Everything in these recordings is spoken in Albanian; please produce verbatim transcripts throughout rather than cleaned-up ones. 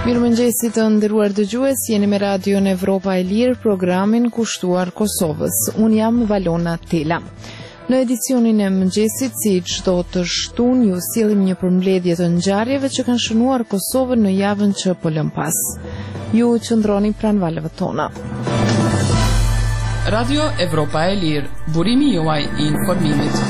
Mirëmëngjesit të nderuar dëgjues, jeni me Radion Evropa e Lirë, programin kushtuar Kosovës. Unë jam Valona Tela. Në edicionin e mëngjesit, si çdo të shtunë, ju sillim një përmbledhje të ngjarjeve që kanë shënuar Kosovën në javën që po lëm pas. Ju qëndroni pranë valëve tona. Radio Evropa e Lirë, burimi juaj i informimit.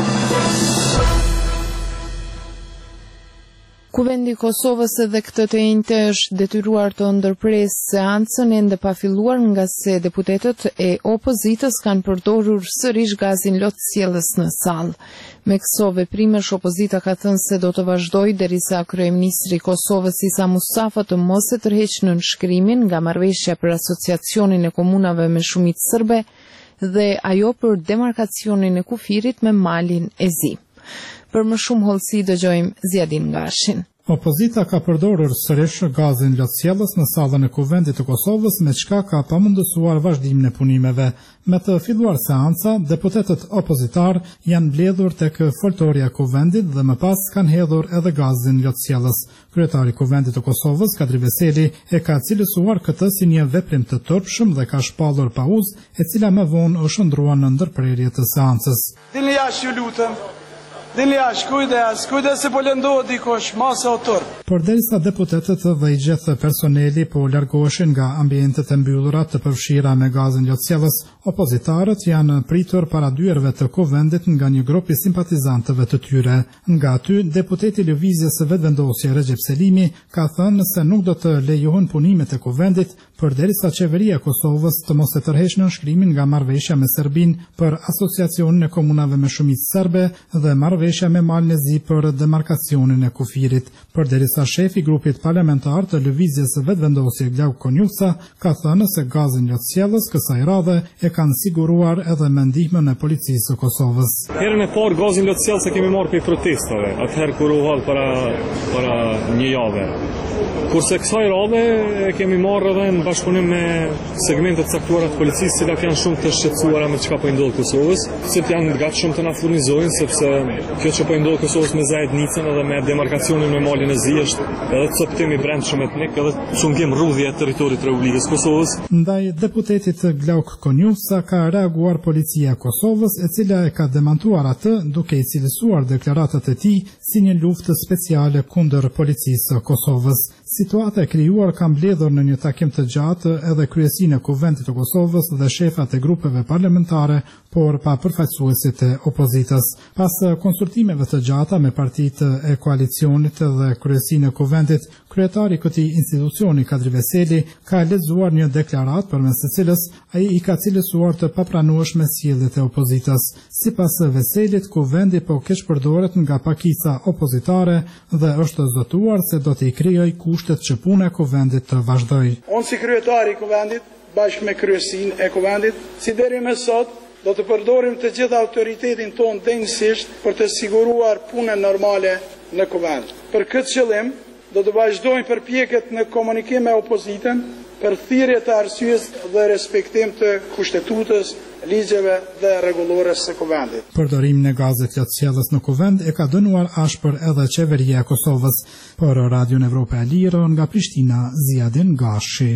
Kuvendi i Kosovës edhe këtë të njëjtë është detyruar të ndërpresë seancën ende pa filluar nga se deputetët e opozitës kanë përdorur sërish gazin lotësjellës në sallë. Me këso veprimesh opozita ka thënë se do të vazhdojë derisa kryeministri i Kosovës Isa Mustafa të mos e tërheqë nënshkrimin nga marrëveshja për asociacionin e komunave me shumicë serbe dhe ajo për demarkacionin e kufirit me malin e Zi. Për më shumë hollësi dëgjojmë Zjadin Gashin. Opozita ka përdorur sërish gazin lotësjellës në sallën e Kuvendit të Kosovës, me çka ka pamundësuar vazhdimin e punimeve. Me të filluar seanca, deputetët opozitar janë mbledhur tek foltorja e Kuvendit dhe më pas kanë hedhur edhe gazin lotësjellës. Kryetari i Kuvendit të Kosovës, Kadri Veseli, e ka cilësuar këtë si një veprim të turpshëm dhe ka shpallur pauzë, e cila më vonë u shndrua në ndërprerje të seancës. Dilni jashtë, ju lutem. Dilni jashtë, kujdes, kujdes se po lëndohet dikush, masa o turp. Përderisa deputetët dhe i gjithë personeli po largoheshin nga ambientet e mbyllura të përfshira me gazin lotësjellës, opozitarët janë pritur para dyerve të Kuvendit nga një grup i simpatizantëve të tyre. Nga aty, deputeti i Lëvizjes së Vetëvendosje Recep Selimi ka thënë se nuk do të lejohen punimet e Kuvendit përderisa qeveria e Kosovës të mos e tërheqë nënshkrimin nga marrëveshja me Serbinë për asociacionin e komunave me shumicë serbe dhe marrëveshja me Malin e Zi për demarkacionin e kufirit. Përderisa shefi i grupit parlamentar të Lëvizjes së Vetëvendosje Glauk Konjuca ka thënë se gazin lotësjellës kësaj radhe e kanë siguruar edhe me ndihmën e policisë së Kosovës. Herën e parë gazin lotësjellës e kemi marrë për protestave, atëherë kur u hall para para një jave. Kurse kësaj radhe e kemi marrë edhe në bashkëpunim me segmentet caktuara të policisë, cilat janë shumë të shqetësuara me çka po i ndodh Kosovës, se janë gati shumë të na furnizojnë, sepse kjo që po i ndodh Kosovës me Zajednicën edhe me demarkacionin me Malin e Zi është edhe coptim i brendshëm etnik, edhe çungim rrudhje e territorit të Republikës Kosovës. Ndaj deputetit Glauk Konjuca ka reaguar policia e Kosovës, e cila e ka demantuar atë duke i cilësuar deklaratat e tij si një luftë speciale kundër policisë së Kosovës. Situata e krijuar ka mbledhur në një takim të gjatë edhe kryesinë e Kuvendit të Kosovës dhe shefat e grupeve parlamentare, por pa përfaqësuesit e opozitës. Pas konsultimeve të gjata me partitë e koalicionit dhe kryesinë e Kuvendit, kryetari i këtij institucioni, Kadri Veseli, ka lexuar një deklaratë përmes së cilës ai i ka cilësuar të papranueshme sjelljet e opozitës. Sipas Veselit, Kuvendi po keq përdoret nga pakisa opozitare dhe është zotuar se do të i krijojë kushtet që puna e Kuvendit të vazhdojë. Unë si kryetari i Kuvendit, bashkë me kryesinë e Kuvendit, si deri më sot, do të përdorim të gjithë autoritetin tonë denjësisht për të siguruar punën normale në Kuvend. Për këtë qëllim, do të vazhdojmë përpjekjet në komunikim me opozitën për thirrje të arsyes dhe respektim të kushtetutës, ligjeve dhe rregullores së Kuvendit. Përdorimin e gazit lotësjellës në Kuvend e ka dënuar ashpër edhe qeveria e Kosovës. Për Radion Evropa e Lirë, nga Prishtina, Zjadin Gashi.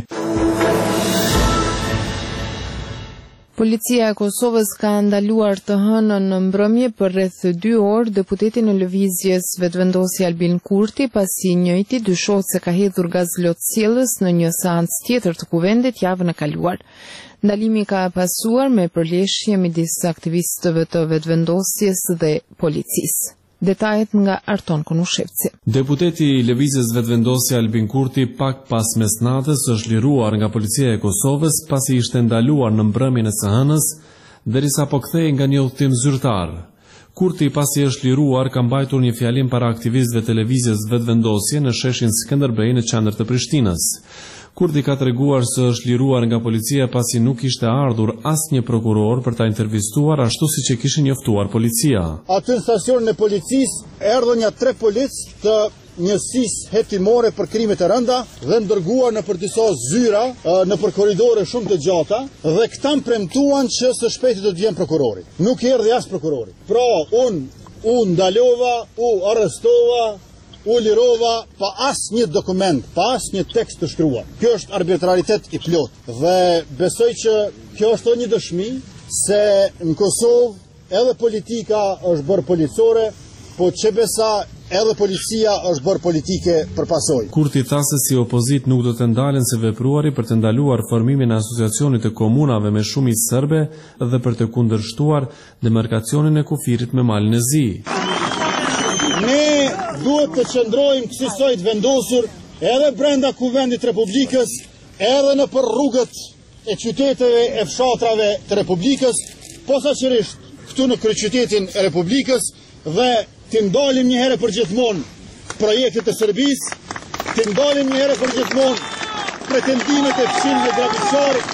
Policia e Kosovës ka ndaluar të hënën në mbrëmje për rreth dy orë deputetin e Lëvizjes Vetëvendosje Albin Kurti, pasi njëjti dyshohet se ka hedhur gaz lotësjellës në një seancë tjetër të Kuvendit javën e kaluar. Ndalimi ka pasuar me përleshje midis aktivistëve të vetëvendosjes dhe policisë. Detajet nga Arton Konushevci. Deputeti i Lëvizjes Vetëvendosje Albin Kurti pak pas mesnatës është liruar nga policia e Kosovës pasi ishte ndaluar në mbrëmjen e së hënës, derisa po kthehej nga një udhëtim zyrtar. Kurti pasi është liruar ka mbajtur një fjalim para aktivistëve të Lëvizjes Vetëvendosje në sheshin Skënderbej në qendër të Prishtinës. Kurti ka treguar se është liruar nga policia pasi nuk ishte ardhur asnjë prokuror për ta intervistuar ashtu siç e kishin njoftuar policia. Aty në stacionin e policisë erdhën ja tre polic të njësisë hetimore për krime të rënda dhe ndërguar në për disa zyra në për korridore shumë të gjata dhe këta më premtuan që së shpejti do të vjen prokurori. Nuk erdhi as prokurori. Pra unë u ndalova, u arrestova u lirova pa asë një dokument, pa asë një tekst të shkruar. Kjo është arbitraritet i plot. Dhe besoj që kjo është një dëshmi se në Kosovë edhe politika është bërë policore, po që besa edhe policia është bërë politike për pasoj. Kurti tha se si opozit nuk do të ndalen se vepruari për të ndaluar formimin e asociacionit të komunave me shumicë serbe dhe për të kundërshtuar demarkacionin e kufirit me malin e zi. Ne duhet të qëndrojmë kësaj të vendosur edhe brenda kuvendit Republikës, edhe në për rrugët e qyteteve e fshatrave të Republikës, posaçërisht këtu në kryeqytetin e Republikës, dhe të ndalim një herë për gjithmonë projektet e Serbisë, të ndalim një herë për gjithmonë pretendimet e fshimve grabitësor.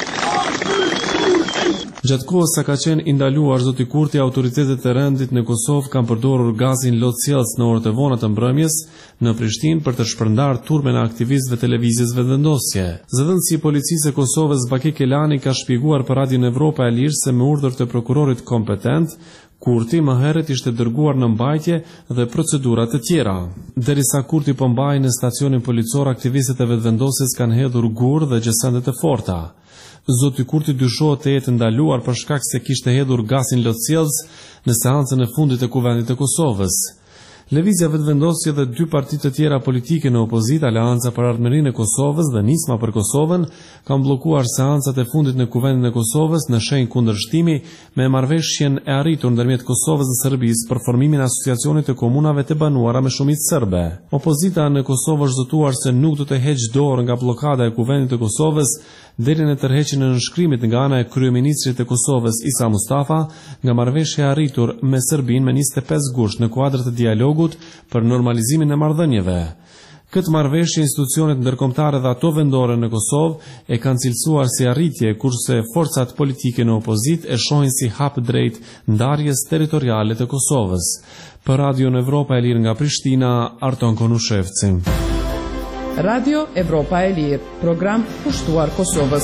Gjatë kohës sa ka qenë i ndaluar zoti Kurti, autoritetet e rendit në Kosovë kanë përdorur gazin lotësjellës në orët e vona të mbrëmjes në Prishtinë për të shpërndarë turmen e aktivistëve televizijës vetëvendosje. Zëdhënësi i policisë e Kosovës Baki Kelani ka shpjeguar për Radion Evropa e Lirë se me urdhër të prokurorit kompetent, Kurti më herët ishte dërguar në mbajtje dhe procedura të tjera. Derisa Kurti po mbahej në stacionin policor, aktivistët e vetëvendosjes kanë hedhur gur dhe gjësende të forta. Zoti Kurti dyshohet të jetë ndaluar për shkak se kishte hedhur gasin lotësjellës në seancën e fundit të kuvendit të Kosovës. Lëvizja vetëvendosje dhe dy partitë të tjera politike në opozit, Aleanca për Ardhmërinë e Kosovës dhe Nisma për Kosovën, kanë bllokuar seancat e fundit në kuvendin e Kosovës në shenjë kundërshtimi me marrëveshjen e arritur ndërmjet Kosovës dhe Serbisë për formimin e asociacionit të komunave të banuara me shumicë serbe. Opozita në Kosovë është zotuar se nuk do të heqë dorë nga bllokada e kuvendit të Kosovës deri në tërheqjen e nënshkrimit nga ana e kryeministrit të Kosovës Isa Mustafa nga marrëveshja e arritur me Serbinë me njëzet e pesë gusht në kuadër të dialogut për normalizimin e marrëdhënieve. Këtë marrëveshje institucionet ndërkombëtare dhe ato vendore në Kosovë e kanë cilësuar si arritje, kurse forcat politike në opozit e shohin si hap drejt ndarjes territoriale të Kosovës. Për Radion Evropa e Lirë nga Prishtina, Arton Konushevci. Radio Evropa e Lirë, program pushtuar Kosovës.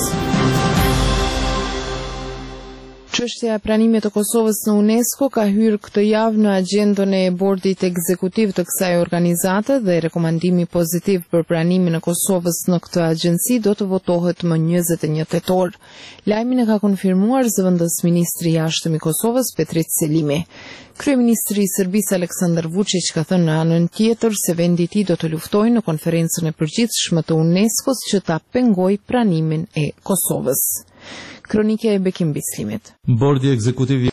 Çështja e pranimit të Kosovës në UNESCO ka hyrë këtë javë në agjendën e bordit ekzekutiv të kësaj organizate dhe rekomandimi pozitiv për pranimin e Kosovës në këtë agjenci do të votohet më njëzet e një tetor. Lajmin e ka konfirmuar zëvendës ministri i jashtëm i Kosovës Petrit Selimi. Kryeministri i Serbisë Aleksandar Vučić ka thënë në anën tjetër se vendi i tij do të luftojë në konferencën e përgjithshme të UNESCO-s që ta pengojë pranimin e Kosovës. Kronike e Bekim Bislimit. Bordi ekzekutiv